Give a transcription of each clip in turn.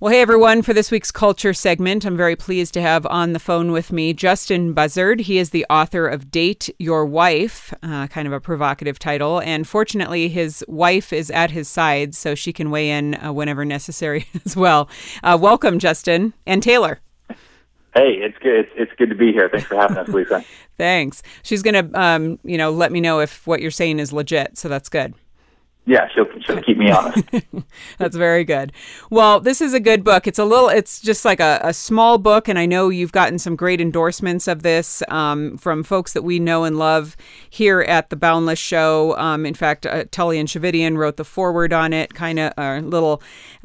Well, hey, everyone, for this week's Culture segment, I'm very pleased to have on the phone with me Justin Buzzard. He is the author of Date Your Wife, kind of a provocative title. And fortunately, his wife is at his side, so she can weigh in whenever necessary as well. Welcome, Justin. And Taylor. Hey, it's good. It's good to be here. Thanks for having us, Lisa. Thanks. She's going to, let me know if what you're saying is legit, so that's good. Yeah, she'll keep me honest. That's very good. Well, this is a good book. It's just like a small book, and I know you've gotten some great endorsements of this from folks that we know and love here at the Boundless Show. In fact, Tully and Shavidian wrote the foreword on it, kind of a little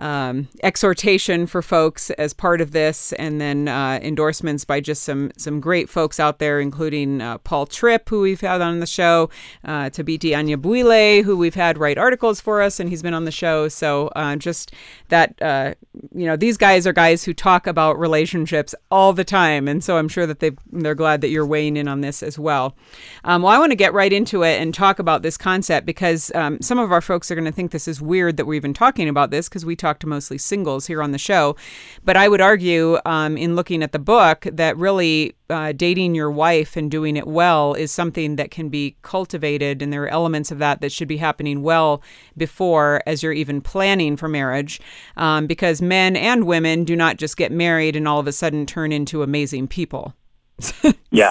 exhortation for folks as part of this, and then endorsements by just some great folks out there, including Paul Tripp, who we've had on the show, Tabiti Anyabwile, who we've had write articles for us, and he's been on the show. So just that, these guys are guys who talk about relationships all the time. And so I'm sure that they're glad that you're weighing in on this as well. Well, I want to get right into it and talk about this concept because some of our folks are going to think this is weird that we're even talking about this because we talk to mostly singles here on the show. But I would argue in looking at the book that really dating your wife and doing it well is something that can be cultivated, and there are elements of that should be happening well before as you're even planning for marriage, because men and women do not just get married and all of a sudden turn into amazing people. Yeah.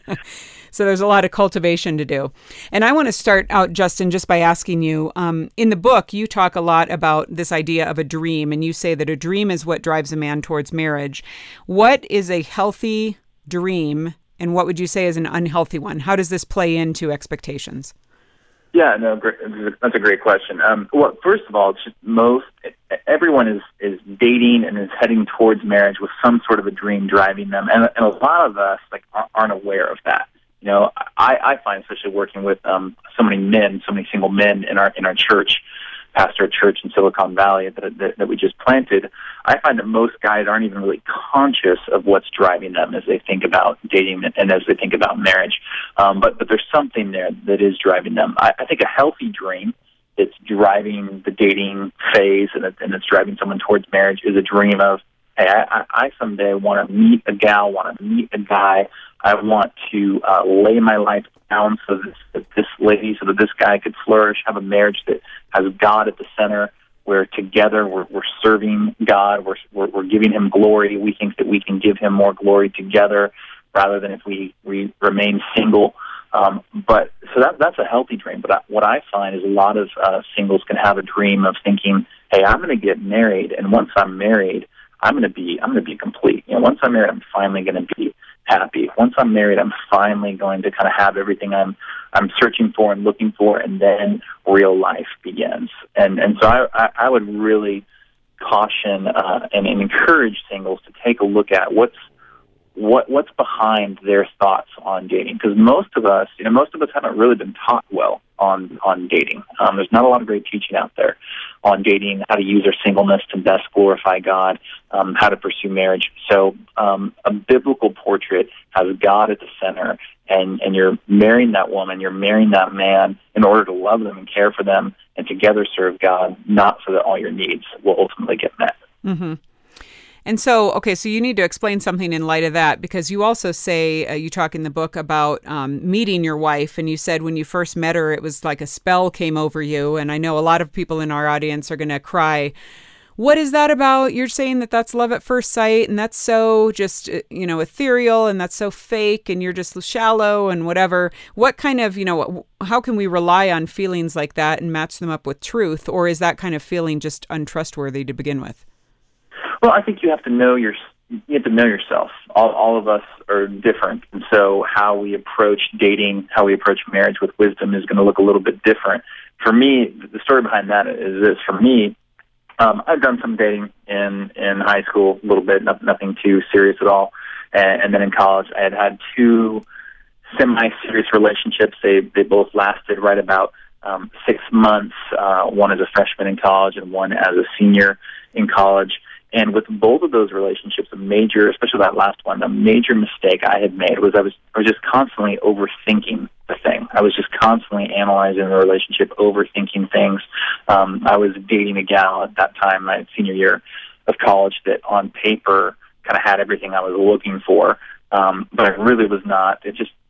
So there's a lot of cultivation to do. And I want to start out, Justin, just by asking you, in the book, you talk a lot about this idea of a dream, and you say that a dream is what drives a man towards marriage. What is a healthy dream, and what would you say is an unhealthy one? How does this play into expectations? Yeah, no, great. That's a great question. Well, first of all, it's just everyone is dating and is heading towards marriage with some sort of a dream driving them, and a lot of us aren't aware of that. You know, I find, especially working with so many single men in our church, pastor a church in Silicon Valley that we just planted, I find that most guys aren't even really conscious of what's driving them as they think about dating and as they think about marriage. But there's something there that is driving them. I think a healthy dream that's driving the dating phase and it's driving someone towards marriage is a dream of, hey, I someday want to meet a gal, want to meet a guy. I want to lay my life down so that this guy could flourish, have a marriage that has God at the center, where together we're serving God, we're giving Him glory. We think that we can give Him more glory together rather than if we remain single. But so that's a healthy dream. But what I find is a lot of singles can have a dream of thinking, hey, I'm going to get married, and once I'm married, I'm going to be complete. You know, once I'm married, I'm finally going to be happy. Once I'm married, I'm finally going to kind of have everything I'm searching for and looking for, and then real life begins. And so I would really caution and encourage singles to take a look at what's behind their thoughts on dating, because most of us haven't really been taught well on dating. There's not a lot of great teaching out there on dating, how to use our singleness to best glorify God, how to pursue marriage. So a biblical portrait has God at the center, and you're marrying that woman, you're marrying that man in order to love them and care for them and together serve God, not so that all your needs will ultimately get met. Mm-hmm. And so, okay, so you need to explain something in light of that, because you also say, you talk in the book about meeting your wife, and you said when you first met her, it was like a spell came over you. And I know a lot of people in our audience are going to cry, what is that about? You're saying that that's love at first sight, and that's so just, ethereal, and that's so fake, and you're just shallow and whatever. What kind of, how can we rely on feelings like that and match them up with truth? Or is that kind of feeling just untrustworthy to begin with? Well, I think you have to know yourself. All of us are different, and so how we approach dating, how we approach marriage with wisdom is going to look a little bit different. For me, the story behind that is this. For me, I've done some dating in high school, a little bit, nothing too serious at all, and then in college, I had two semi-serious relationships. They both lasted right about 6 months. One as a freshman in college, and one as a senior in college. And with both of those relationships, especially that last one, a major mistake I had made was I was just constantly overthinking the thing. I was just constantly analyzing the relationship, overthinking things. I was dating a gal at that time, my senior year of college that on paper kind of had everything I was looking for, but I really was not.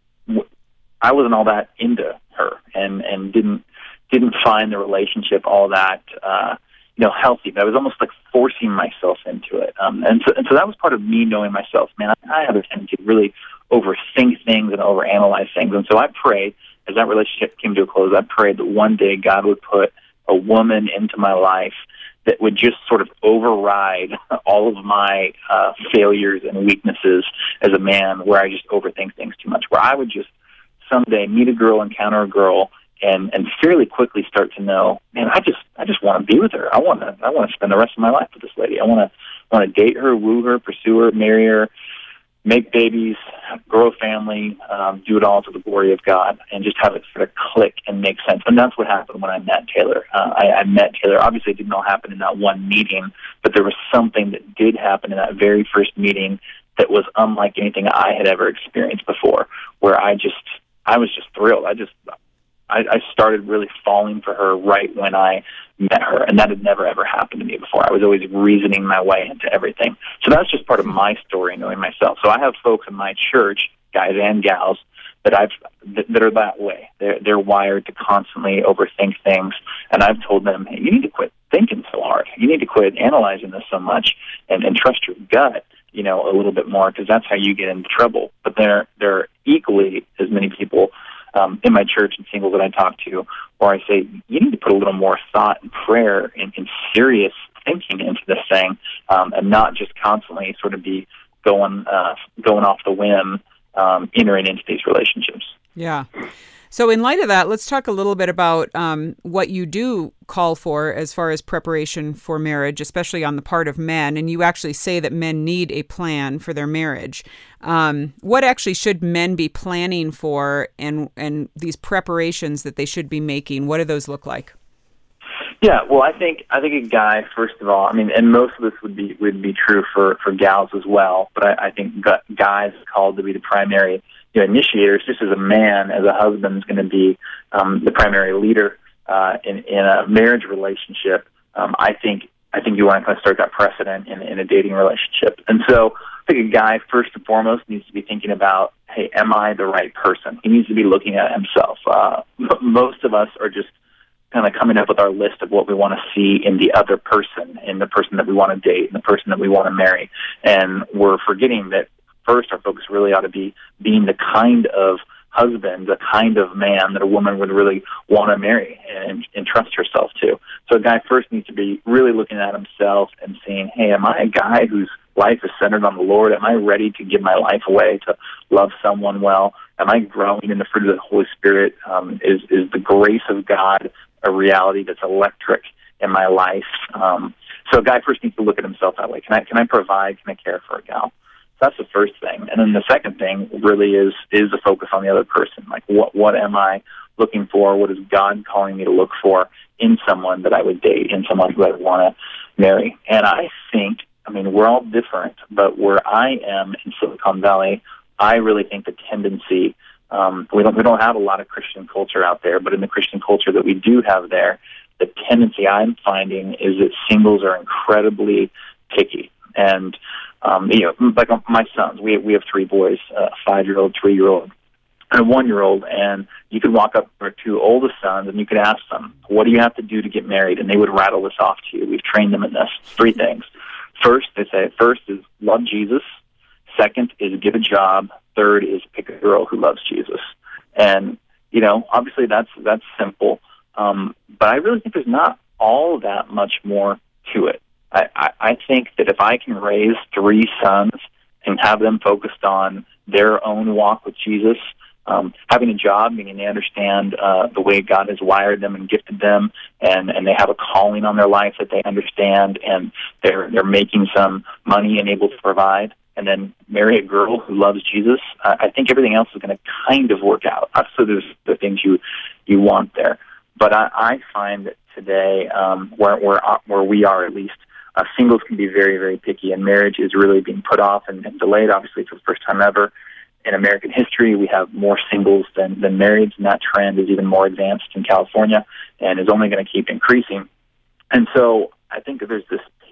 I wasn't all that into her, and didn't find the relationship all that healthy. But I was almost like forcing myself into it, and so that was part of me knowing myself. Man, I have a tendency to really overthink things and overanalyze things, and so I prayed as that relationship came to a close. I prayed that one day God would put a woman into my life that would just sort of override all of my failures and weaknesses as a man, where I just overthink things too much, where I would just someday meet a girl, encounter a girl, and fairly quickly start to know, man, I just want to be with her. I want to spend the rest of my life with this lady. I want to date her, woo her, pursue her, marry her, make babies, grow a family, do it all to the glory of God, and just have it sort of click and make sense. And that's what happened when I met Taylor. I met Taylor. Obviously, it didn't all happen in that one meeting, but there was something that did happen in that very first meeting that was unlike anything I had ever experienced before, where I was just thrilled. I started really falling for her right when I met her, and that had never, ever happened to me before. I was always reasoning my way into everything. So that's just part of my story, knowing myself. So I have folks in my church, guys and gals, that are that way. They're wired to constantly overthink things, and I've told them, hey, you need to quit thinking so hard. You need to quit analyzing this so much and trust your gut, a little bit more, because that's how you get into trouble. But there are equally as many people in my church and singles that I talk to, where I say, you need to put a little more thought and prayer and serious thinking into this thing, and not just constantly sort of be going off the whim, entering into these relationships. Yeah. So in light of that, let's talk a little bit about what you do call for as far as preparation for marriage, especially on the part of men. And you actually say that men need a plan for their marriage. What actually should men be planning for, and these preparations that they should be making? What do those look like? Yeah, well, I think a guy, first of all, and most of this would be true for gals as well, but I think guys are called to be the primary initiators. Just as a man, as a husband, is going to be the primary leader in a marriage relationship. I think you want to kind of start that precedent in a dating relationship. And so I think a guy, first and foremost, needs to be thinking about, hey, am I the right person? He needs to be looking at himself. Most of us are just kind of coming up with our list of what we want to see in the other person, in the person that we want to date, in the person that we want to marry. And we're forgetting that first our focus really ought to be being the kind of husband, the kind of man that a woman would really want to marry and trust herself to. So a guy first needs to be really looking at himself and saying, hey, am I a guy whose life is centered on the Lord? Am I ready to give my life away to love someone well? Am I growing in the fruit of the Holy Spirit? Is the grace of God a reality that's electric in my life? So a guy first needs to look at himself that way. Can I provide? Can I care for a gal? So that's the first thing. And then the second thing really is the focus on the other person. Like, what am I looking for? What is God calling me to look for in someone that I would date, in someone who I would want to marry? And I think, we're all different, but where I am in Silicon Valley, I really think the tendency, we don't have a lot of Christian culture out there, but in the Christian culture that we do have there, the tendency I'm finding is that singles are incredibly picky. And like my sons, we have three boys, a 5-year-old, 3-year-old, and a 1-year-old, and you could walk up to our two oldest sons and you could ask them, what do you have to do to get married? And they would rattle this off to you. We've trained them in this. 3 things. First is love Jesus. Second is give a job. Third is pick a girl who loves Jesus. And, obviously that's simple. But I really think there's not all that much more to it. I think that if I can raise 3 sons and have them focused on their own walk with Jesus, having a job, meaning they understand the way God has wired them and gifted them, and they have a calling on their life that they understand, and they're making some money and able to provide, and then marry a girl who loves Jesus, I think everything else is going to kind of work out. Obviously, there's the things you want there. But I find that today, where we are at least, singles can be very, very picky, and marriage is really being put off and delayed, obviously, for the first time ever. In American history, we have more singles than marrieds, and that trend is even more advanced in California and is only going to keep increasing. And so I think that there's this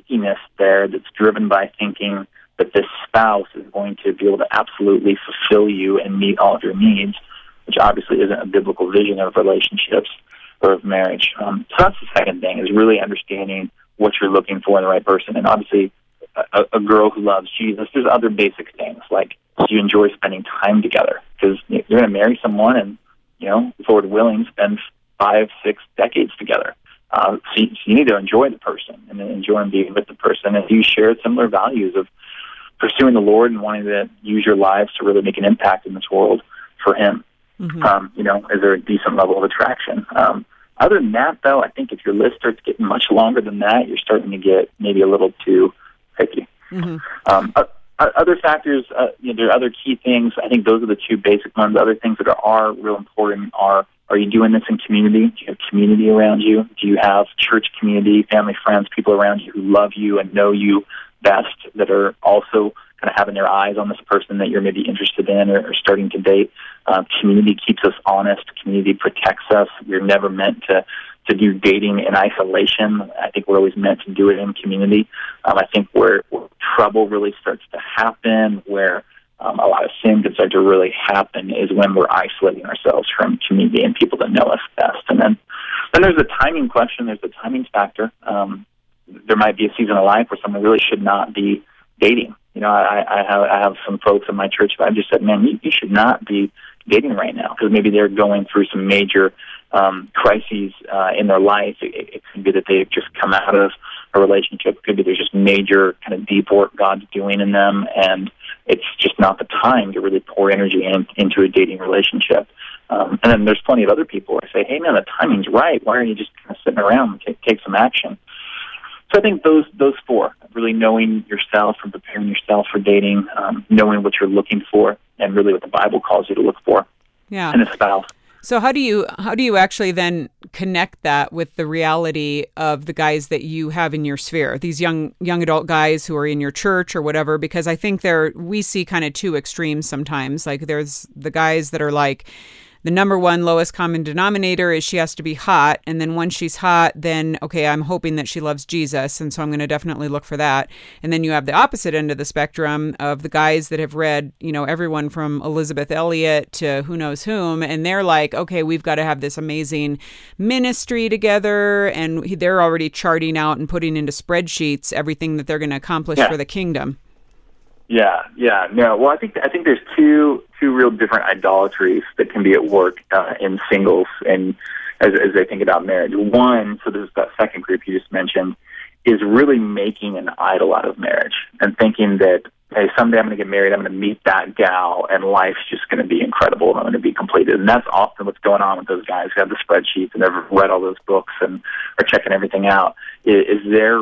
emptiness there that's driven by thinking that this spouse is going to be able to absolutely fulfill you and meet all of your needs, which obviously isn't a biblical vision of relationships or of marriage. So that's the second thing, is really understanding what you're looking for in the right person. And obviously, a girl who loves Jesus, there's other basic things, like, do you enjoy spending time together? Because you're going to marry someone and, Lord willing, spend 5-6 decades together. So you need to enjoy the person and enjoy being with the person. And you share similar values of pursuing the Lord and wanting to use your lives to really make an impact in this world for Him. Mm-hmm. Is there a decent level of attraction? Other than that, though, I think if your list starts getting much longer than that, you're starting to get maybe a little too picky. Mm-hmm. Other factors, there are other key things. I think those are the two basic ones. Other things that are real important are you doing this in community? Do you have community around you? Do you have church community, family, friends, people around you who love you and know you best, that are also kind of having their eyes on this person that you're maybe interested in or starting to date? Community keeps us honest. Community protects us. We're never meant to do dating in isolation. I think we're always meant to do it in community. I think where trouble really starts to happen, where a lot of sin can start to really happen, is when we're isolating ourselves from community and people that know us best. And then there's the timing question. There's the timing factor. There might be a season of life where someone really should not be dating. I have some folks in my church that I've just said, man, you should not be dating right now, because maybe they're going through some major crises in their life. It could be that they've just come out of a relationship. It could be there's just major kind of deep work God's doing in them, and it's just not the time to really pour energy into a dating relationship. And then there's plenty of other people where I say, hey, man, the timing's right. Why are you just kind of sitting around and take some action? So I think those four, really knowing yourself and preparing yourself for dating, knowing what you're looking for, and really what the Bible calls you to look for in a spouse. So how do you actually then connect that with the reality of the guys that you have in your sphere, these young adult guys who are in your church or whatever? Because I think we see kind of two extremes sometimes. Like, there's the guys that are like, the number one lowest common denominator is she has to be hot. And then once she's hot, then, okay, I'm hoping that she loves Jesus. And so I'm going to definitely look for that. And then you have the opposite end of the spectrum of the guys that have read, everyone from Elizabeth Elliot to who knows whom. And they're like, okay, we've got to have this amazing ministry together. And they're already charting out and putting into spreadsheets everything that they're going to accomplish for the kingdom. No. Well, I think there's two real different idolatries that can be at work in singles, and as they think about marriage. One, so there's that second group you just mentioned, is really making an idol out of marriage and thinking that, hey, someday I'm going to get married, I'm going to meet that gal, and life's just going to be incredible, and I'm going to be completed. And that's often what's going on with those guys who have the spreadsheets and have read all those books and are checking everything out. Is they're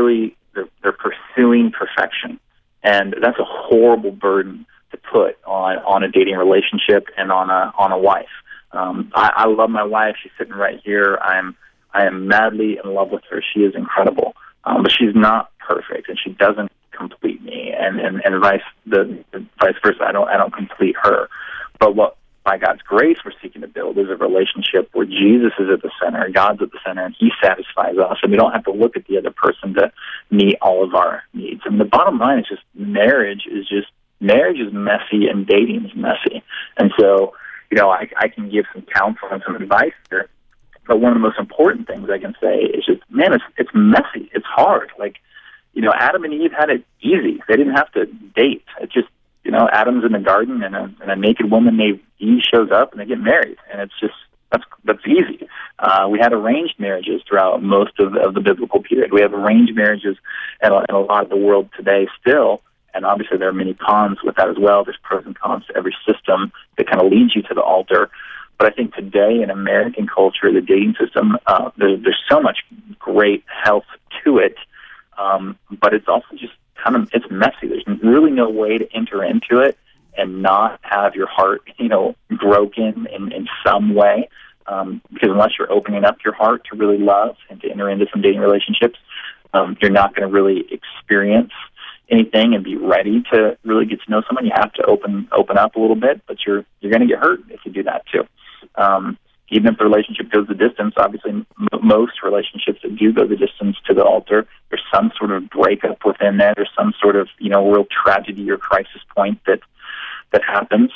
pursuing perfection. And that's a horrible burden to put on a dating relationship and on a wife. I love my wife. She's sitting right here. I am madly in love with her. She is incredible, but she's not perfect, and she doesn't complete me. And vice versa. I don't complete her. But what, by God's grace, we're seeking to build is a relationship where Jesus is at the center, God's at the center, and He satisfies us, and we don't have to look at the other person to meet all of our needs. And the bottom line is just marriage is messy, and dating is messy. And so, I can give some counsel and some advice here, but one of the most important things I can say is just, man, it's messy, it's hard. Like, Adam and Eve had it easy; they didn't have to date. It just, Adam's in the garden, and a naked woman named Eve shows up, and they get married, and it's just that's easy. We had arranged marriages throughout most of the biblical period. We have arranged marriages in a lot of the world today still, and obviously there are many cons with that as well. There's pros and cons to every system that kind of leads you to the altar. But I think today in American culture, the dating system, there's so much great health to it, but it's also just it's messy. There's really no way to enter into it and not have your heart, broken in some way. Because unless you're opening up your heart to really love and to enter into some dating relationships, you're not going to really experience anything and be ready to really get to know someone. You have to open up a little bit, but you're going to get hurt if you do that too. even if the relationship goes the distance, obviously most relationships that do go the distance to the altar, there's some sort of breakup within that. There's some sort of, real tragedy or crisis point that happens.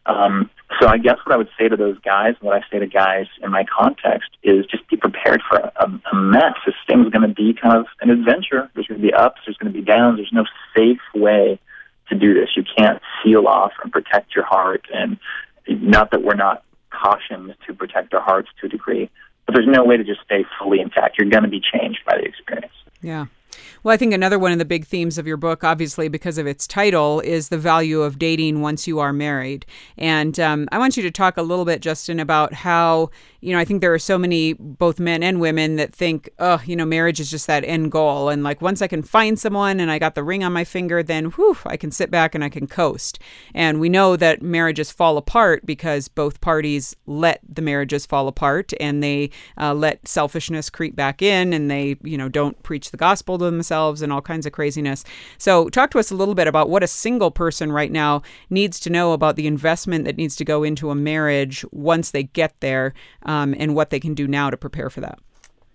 So I guess what I would say to those guys, what I say to guys in my context, is just be prepared for a mess. This thing's going to be kind of an adventure. There's going to be ups, there's going to be downs. There's no safe way to do this. You can't seal off and protect your heart. And not that we're not cautioned to protect our hearts to a degree, but there's no way to just stay fully intact. You're going to be changed by the experience. Yeah. Well, I think another one of the big themes of your book, obviously because of its title, is the value of dating once you are married. And I want you to talk a little bit, Justin, about how, I think there are so many, both men and women, that think, marriage is just that end goal. And like, once I can find someone and I got the ring on my finger, then I can sit back and I can coast. And we know that marriages fall apart because both parties let the marriages fall apart, and they let selfishness creep back in, and they, don't preach the gospel to themselves and all kinds of craziness. So talk to us a little bit about what a single person right now needs to know about the investment that needs to go into a marriage once they get there, and what they can do now to prepare for that.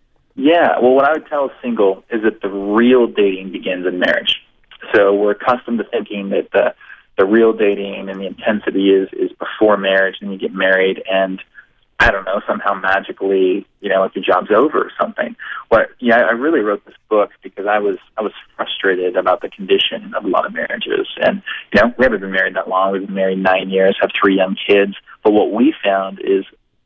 Yeah, well, what I would tell a single is that the real dating begins in marriage. So we're accustomed to thinking that the real dating and the intensity is before marriage, and you get married, and I don't know, somehow magically, like the job's over or something. I really wrote this book because I was frustrated about the condition of a lot of marriages. And, we haven't been married that long. We've been married 9 years, have 3 young kids. But what we found is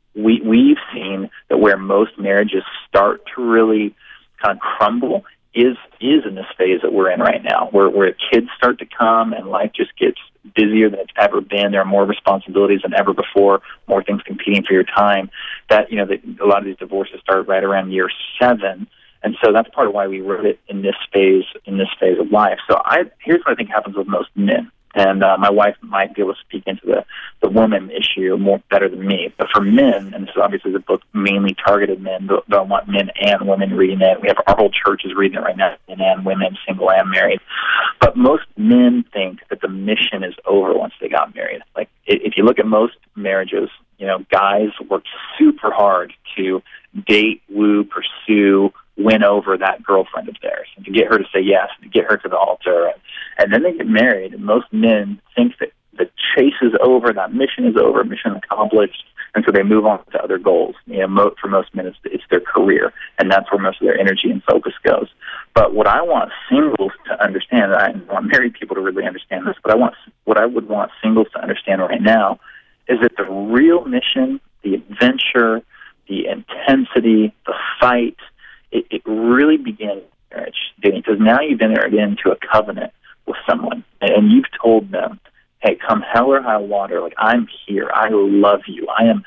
we've seen that where most marriages start to really kind of crumble is in this phase that we're in right now, where kids start to come and life just gets busier than it's ever been. There are more responsibilities than ever before, more things competing for your time. That a lot of these divorces start right around year 7, and so that's part of why we wrote it in this phase of life. So here's what I think happens with most men. And my wife might be able to speak into the woman issue more better than me. But for men, and this is obviously the book mainly targeted men, though I want men and women reading it. We have our whole church is reading it right now, men and women, single and married. But most men think that the mission is over once they got married. Like, if you look at most marriages, guys work super hard to date, woo, pursue, win over that girlfriend of theirs, and to get her to say yes, and to get her to the altar. And then they get married, and most men think that the chase is over, that mission is over, mission accomplished, and so they move on to other goals. For most men, it's their career, and that's where most of their energy and focus goes. But what I want singles to understand, and I want married people to really understand this, but what I would want singles to understand right now is that the real mission, the adventure, the intensity, the fight, it really begins in marriage dating, because now you've entered into a covenant with someone, and you've told them, hey, come hell or high water, like, I'm here, I love you,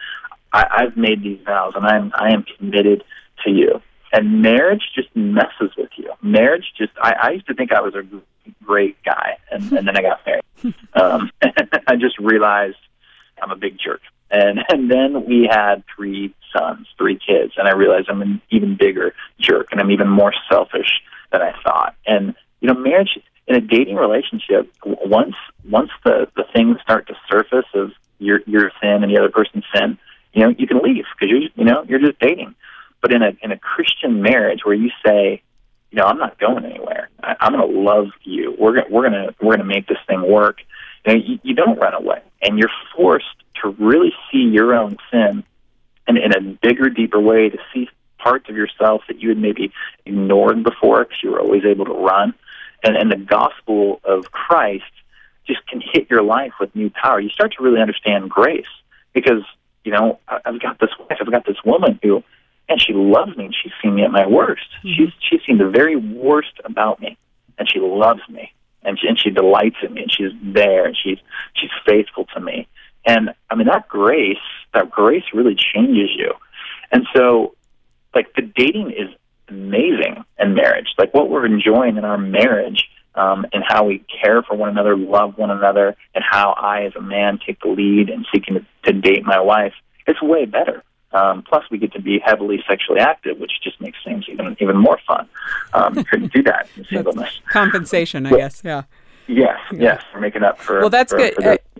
I've made these vows, and I am committed to you. And marriage just messes with you. Marriage I used to think I was a great guy, and then I got married. I just realized I'm a big jerk. And then we had 3 sons, 3 kids, and I realized I'm an even bigger jerk, and I'm even more selfish than I thought. And, marriage, in a dating relationship, once the things start to surface of your sin and the other person's sin, you can leave because you're just dating. But in a Christian marriage where you say, I'm not going anywhere, I'm going to love you, we're gonna make this thing work, you don't run away, and you're forced to really see your own sin and in a bigger, deeper way, to see parts of yourself that you had maybe ignored before because you were always able to run. And the gospel of Christ just can hit your life with new power. You start to really understand grace because, I've got this wife, I've got this woman who, and she loves me, and she's seen me at my worst. Mm-hmm. She's seen the very worst about me, and she loves me, and she delights in me, and she's there, and she's faithful to me. And that grace really changes you. And so, like, the dating is amazing in marriage. Like, what we're enjoying in our marriage, and how we care for one another, love one another, and how I, as a man, take the lead in seeking to date my wife, it's way better. Plus, we get to be heavily sexually active, which just makes things even more fun. Couldn't do that in singleness. Compensation, I guess, yeah. Yes, we're making up for. Well, that's good.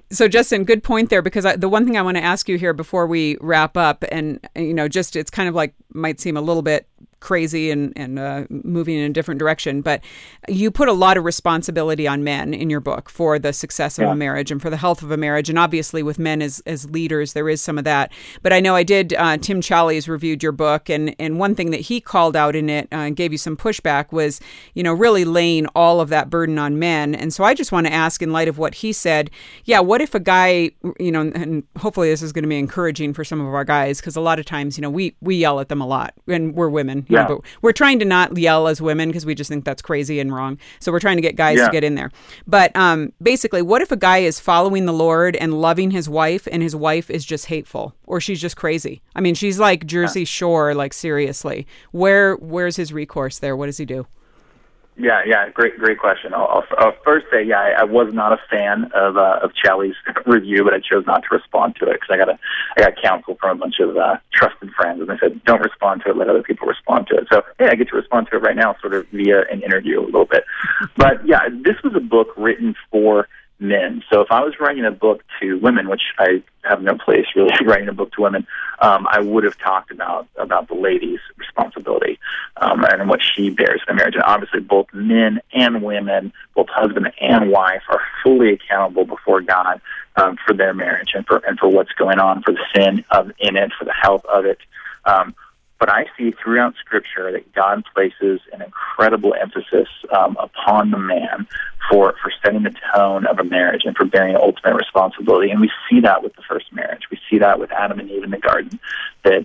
So Justin, good point there, because the one thing I want to ask you here before we wrap up, and just it's kind of like might seem a little bit crazy and moving in a different direction, but you put a lot of responsibility on men in your book for the success of a marriage and for the health of a marriage, and obviously with men as leaders there is some of that. But I know I did Tim Challies reviewed your book, and one thing that he called out in it and gave you some pushback was really laying all of that burden on men. And so I just want to ask, in light of what he said, what if a guy, and hopefully this is going to be encouraging for some of our guys, because a lot of times we yell at them a lot, and we're women. But we're trying to not yell as women because we just think that's crazy and wrong. So we're trying to get guys to get in there. But basically, what if a guy is following the Lord and loving his wife, and his wife is just hateful, or she's just crazy? I mean, she's like Jersey Shore, like seriously. Where's his recourse there? What does he do? Yeah, great question. I'll first say, I was not a fan of Challies' review, but I chose not to respond to it because I got counsel from a bunch of trusted friends, and they said, don't respond to it, let other people respond to it. So, I get to respond to it right now, sort of via an interview a little bit. But this was a book written for men. So if I was writing a book to women, which I have no place really writing a book to women, I would have talked about the lady's responsibility and what she bears in a marriage. And obviously both men and women, both husband and wife, are fully accountable before God for their marriage and for what's going on, for the sin in it, for the health of it. But I see throughout Scripture that God places an incredible emphasis upon the man for setting the tone of a marriage and for bearing ultimate responsibility. And we see that with the first marriage. We see that with Adam and Eve in the garden. That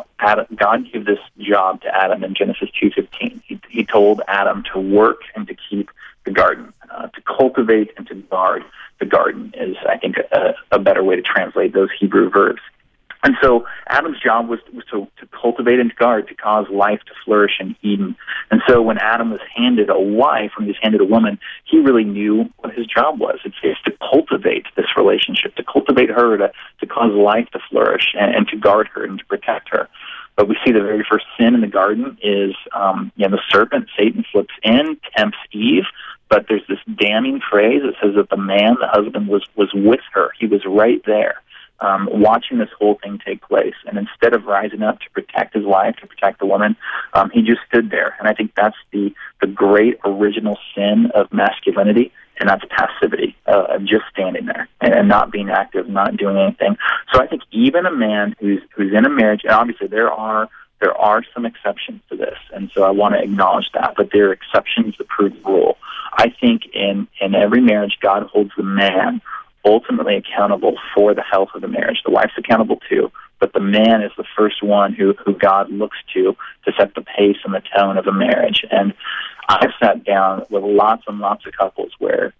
God gave this job to Adam in Genesis 2:15. He told Adam to work and to keep the garden, to cultivate and to guard the garden is, I think, a better way to translate those Hebrew verbs. And so Adam's job was to cultivate and to guard, to cause life to flourish in Eden. And so when Adam was handed a wife, when he was handed a woman, he really knew what his job was. It's to cultivate this relationship, to cultivate her, to cause life to flourish and to guard her and to protect her. But we see the very first sin in the garden is the serpent, Satan, slips in, tempts Eve. But there's this damning phrase that says that the man, the husband, was with her. He was right there. Watching this whole thing take place. And instead of rising up to protect his wife, to protect the woman, he just stood there. And I think that's the great original sin of masculinity, and that's passivity, of just standing there and not being active, not doing anything. So I think even a man who's in a marriage, and obviously there are some exceptions to this, and so I want to acknowledge that, but there are exceptions that prove the rule. I think in every marriage, God holds the man ultimately accountable for the health of the marriage. The wife's accountable too, but the man is the first one who God looks to set the pace and the tone of a marriage. And I've sat down with lots and lots of couples where,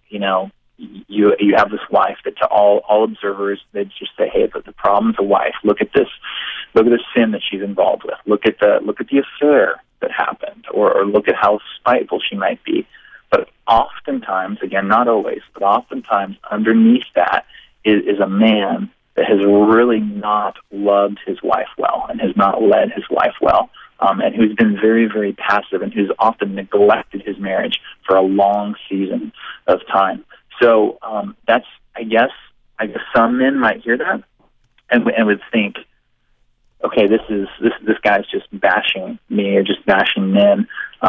you have this wife that to all observers, they just say, hey, but the problem's a wife. Look at this sin that she's involved with. Look at the affair that happened, or look at how spiteful she might be. But oftentimes, again, not always, but oftentimes underneath that is a man that has really not loved his wife well and has not led his wife well, and who's been very, very passive and who's often neglected his marriage for a long season of time. So that's, I guess some men might hear that and would think, okay, this guy's just bashing me or just bashing men.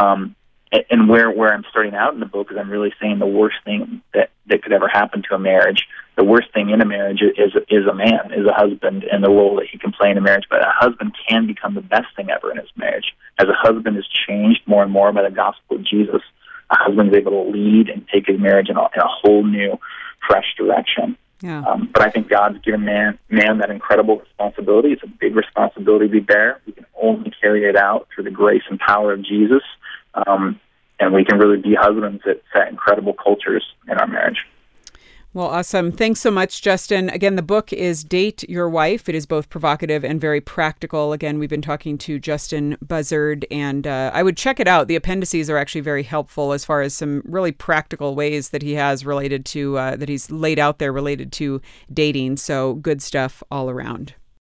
And where I'm starting out in the book is I'm really saying the worst thing that could ever happen to a marriage, the worst thing in a marriage is a man, is a husband, and the role that he can play in a marriage. But a husband can become the best thing ever in his marriage. As a husband is changed more and more by the gospel of Jesus, a husband is able to lead and take his marriage in a whole new, fresh direction. Yeah. But I think God's given man that incredible responsibility. It's a big responsibility we bear. We can only carry it out through the grace and power of Jesus. And we can really be husbands that set incredible cultures in our marriage. Well, awesome. Thanks so much, Justin. Again, the book is Date Your Wife. It is both provocative and very practical. Again, we've been talking to Justin Buzzard, and I would check it out. The appendices are actually very helpful as far as some really practical ways that he has related to, that he's laid out there related to dating. So good stuff all around.